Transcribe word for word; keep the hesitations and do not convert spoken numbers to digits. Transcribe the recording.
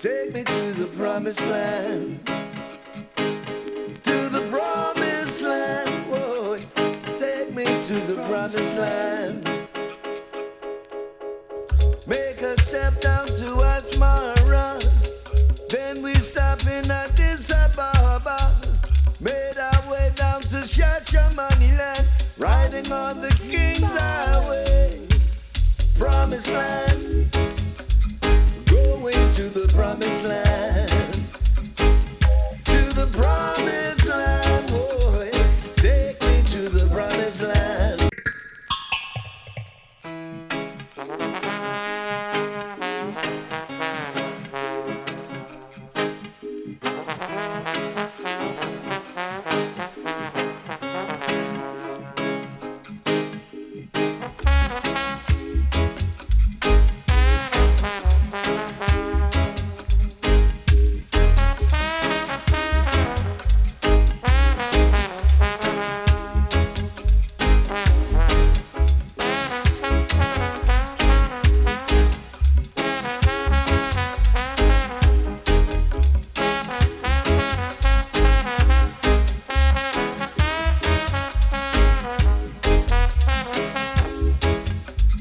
Take me to the promised land. To the promised land. Whoa. Take me to the promised land. Make a step down to Asmara. Then we stop in Addis Ababa. Made our way down to Shashamaniland. Riding on the King's Highway. Promised land. Going to the promised land.